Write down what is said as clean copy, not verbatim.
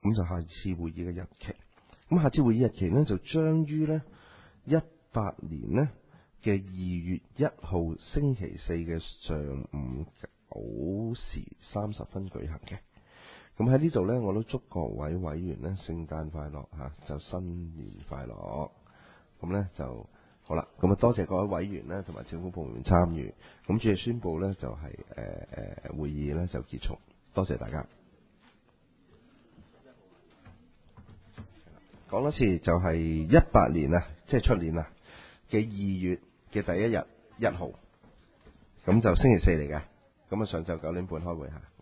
咁就下次會議嘅日期。咁下次會議日期呢，就將於呢18年呢嘅2月1號星期四嘅上午9時30分舉行嘅。咁喺呢度呢，我都祝各位委員呢聖誕快樂嚇，就新年快樂。咁呢就好啦。咁啊多謝各位委員呢同埋政府部門參與。咁主席宣佈呢，就係會議呢就結束。多謝大家。講多次就係18年啊，即係出年啊嘅2月嘅第1日1號，咁就星期四嚟嘅。咁啊上晝9點半開會嚇。